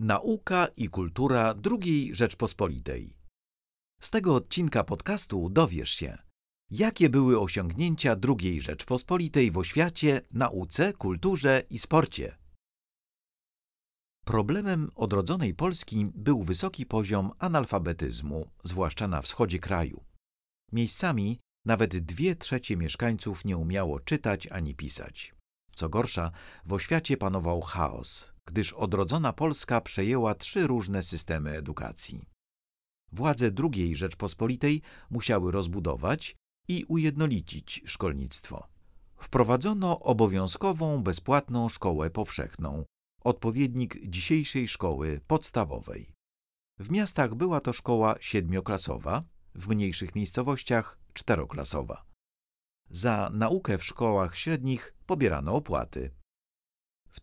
Nauka i kultura II Rzeczpospolitej. Z tego odcinka podcastu dowiesz się, jakie były osiągnięcia II Rzeczpospolitej w oświacie, nauce, kulturze i sporcie. Problemem odrodzonej Polski był wysoki poziom analfabetyzmu, zwłaszcza na wschodzie kraju. Miejscami nawet 2/3 mieszkańców nie umiało czytać ani pisać. Co gorsza, w oświacie panował chaos, gdyż odrodzona Polska przejęła 3 różne systemy edukacji. Władze II Rzeczpospolitej musiały rozbudować i ujednolicić szkolnictwo. Wprowadzono obowiązkową, bezpłatną szkołę powszechną, odpowiednik dzisiejszej szkoły podstawowej. W miastach była to szkoła 7-klasowa, w mniejszych miejscowościach 4-klasowa. Za naukę w szkołach średnich pobierano opłaty. W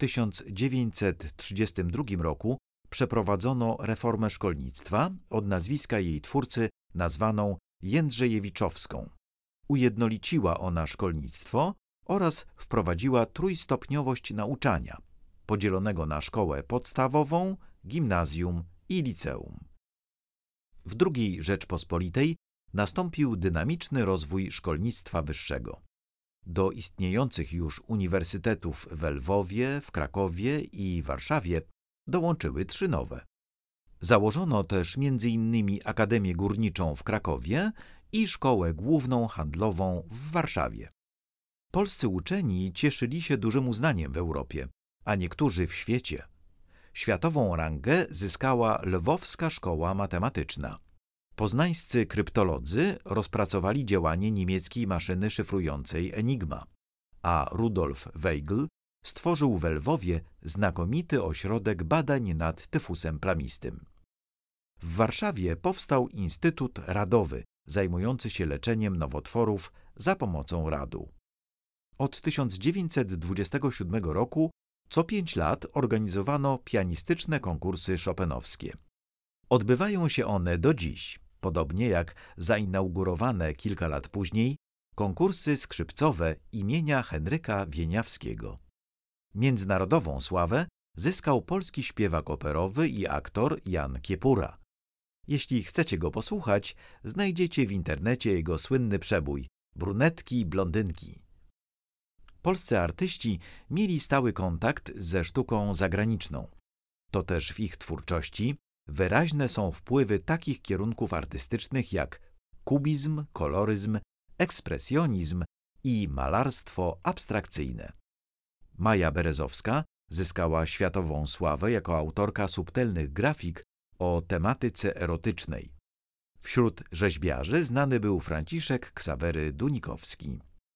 1932 roku przeprowadzono reformę szkolnictwa od nazwiska jej twórcy nazwaną Jędrzejewiczowską. Ujednoliciła ona szkolnictwo oraz wprowadziła trójstopniowość nauczania, podzielonego na szkołę podstawową, gimnazjum i liceum. W II Rzeczpospolitej nastąpił dynamiczny rozwój szkolnictwa wyższego. Do istniejących już uniwersytetów w Lwowie, w Krakowie i Warszawie dołączyły 3 nowe. Założono też m.in. Akademię Górniczą w Krakowie i Szkołę Główną Handlową w Warszawie. Polscy uczeni cieszyli się dużym uznaniem w Europie, a niektórzy w świecie. Światową rangę zyskała Lwowska Szkoła Matematyczna. Poznańscy kryptolodzy rozpracowali działanie niemieckiej maszyny szyfrującej Enigma, a Rudolf Weigl stworzył w Lwowie znakomity ośrodek badań nad tyfusem plamistym. W Warszawie powstał Instytut Radowy, zajmujący się leczeniem nowotworów za pomocą radu. Od 1927 roku co 5 lat organizowano pianistyczne konkursy chopinowskie. Odbywają się one do dziś, podobnie jak zainaugurowane kilka lat później konkursy skrzypcowe imienia Henryka Wieniawskiego. Międzynarodową sławę zyskał polski śpiewak operowy i aktor Jan Kiepura. Jeśli chcecie go posłuchać, znajdziecie w internecie jego słynny przebój Brunetki, blondynki. Polscy artyści mieli stały kontakt ze sztuką zagraniczną. To też w ich twórczości wyraźne są wpływy takich kierunków artystycznych jak kubizm, koloryzm, ekspresjonizm i malarstwo abstrakcyjne. Maja Berezowska zyskała światową sławę jako autorka subtelnych grafik o tematyce erotycznej. Wśród rzeźbiarzy znany był Franciszek Ksawery Dunikowski.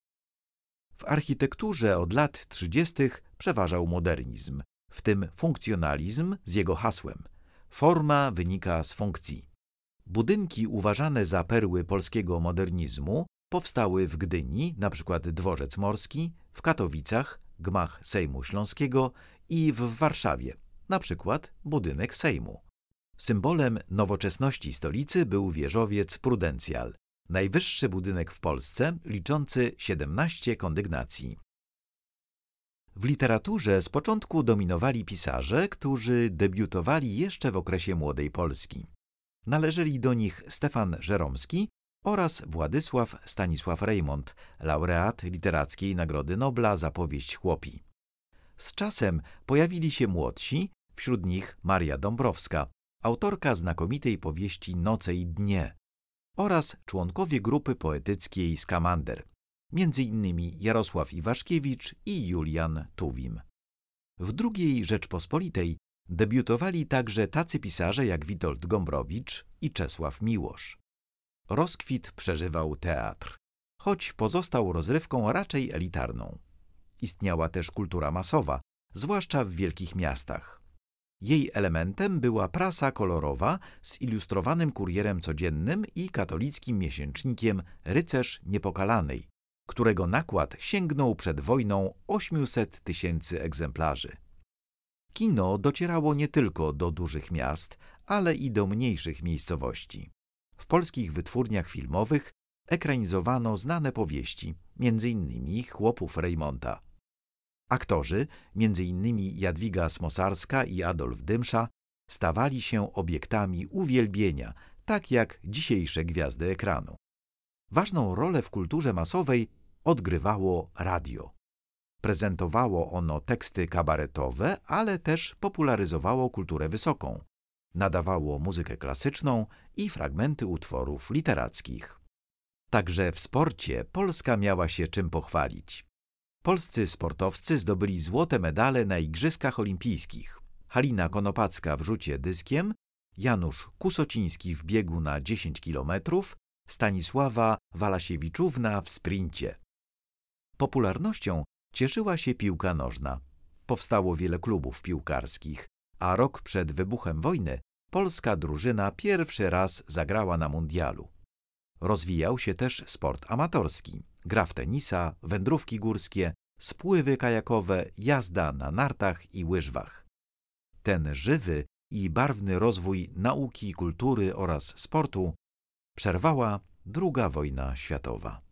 W architekturze od lat 30. przeważał modernizm, w tym funkcjonalizm z jego hasłem „Forma wynika z funkcji”. Budynki uważane za perły polskiego modernizmu powstały w Gdyni, np. Dworzec Morski, w Katowicach, gmach Sejmu Śląskiego i w Warszawie, np. budynek Sejmu. Symbolem nowoczesności stolicy był wieżowiec Prudencjal, najwyższy budynek w Polsce, liczący 17 kondygnacji. W literaturze z początku dominowali pisarze, którzy debiutowali jeszcze w okresie młodej Polski. Należeli do nich Stefan Żeromski oraz Władysław Stanisław Reymont, laureat Literackiej Nagrody Nobla za powieść Chłopi. Z czasem pojawili się młodsi, wśród nich Maria Dąbrowska, autorka znakomitej powieści Noce i dnie, oraz członkowie grupy poetyckiej Skamander, m.in. Jarosław Iwaszkiewicz i Julian Tuwim. W II Rzeczpospolitej debiutowali także tacy pisarze jak Witold Gombrowicz i Czesław Miłosz. Rozkwit przeżywał teatr, choć pozostał rozrywką raczej elitarną. Istniała też kultura masowa, zwłaszcza w wielkich miastach. Jej elementem była prasa kolorowa z ilustrowanym kurierem codziennym i katolickim miesięcznikiem Rycerz Niepokalanej, którego nakład sięgnął przed wojną 800 000 egzemplarzy. Kino docierało nie tylko do dużych miast, ale i do mniejszych miejscowości. W polskich wytwórniach filmowych ekranizowano znane powieści, m.in. Chłopów Rejmonta. Aktorzy, m.in. Jadwiga Smosarska i Adolf Dymsza, stawali się obiektami uwielbienia, tak jak dzisiejsze gwiazdy ekranu. Ważną rolę w kulturze masowej odgrywało radio. Prezentowało ono teksty kabaretowe, ale też popularyzowało kulturę wysoką. Nadawało muzykę klasyczną i fragmenty utworów literackich. Także w sporcie Polska miała się czym pochwalić. Polscy sportowcy zdobyli złote medale na Igrzyskach Olimpijskich. Halina Konopacka w rzucie dyskiem, Janusz Kusociński w biegu na 10 km, Stanisława Walasiewiczówna w sprincie. Popularnością cieszyła się piłka nożna. Powstało wiele klubów piłkarskich, a rok przed wybuchem wojny polska drużyna pierwszy raz zagrała na mundialu. Rozwijał się też sport amatorski. Gra w tenisa, wędrówki górskie, spływy kajakowe, jazda na nartach i łyżwach. Ten żywy i barwny rozwój nauki, kultury oraz sportu przerwała II wojna światowa.